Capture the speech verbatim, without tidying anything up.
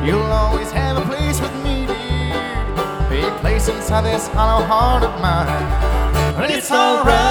You'll always have a place with me, dear, a place inside this hollow heart of mine. But it's alright.